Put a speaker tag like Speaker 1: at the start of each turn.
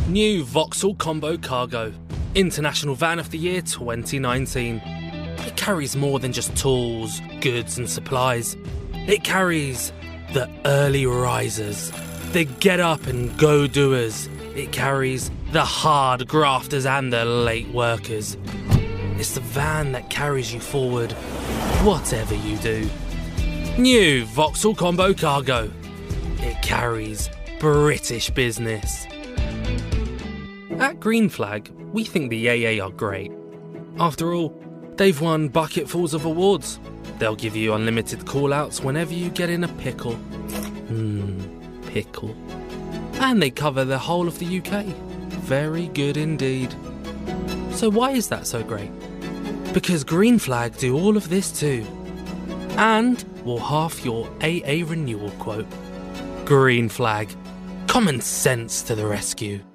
Speaker 1: New Vauxhall Combo Cargo, International Van of the Year 2019. It carries more than just tools, goods and supplies. It carries the early risers, the get up and go doers. It carries the hard grafters and the late workers. It's the van that carries you forward, whatever you do. New Vauxhall Combo Cargo. It carries British business. At Green Flag, we think the AA are great. After all, they've won bucketfuls of awards. They'll give you unlimited call-outs whenever you get in a pickle. Pickle. And they cover the whole of the UK. Very good indeed. So why is that so great? Because Green Flag do all of this too. And will half your AA renewal quote. Green Flag. Common sense to the rescue.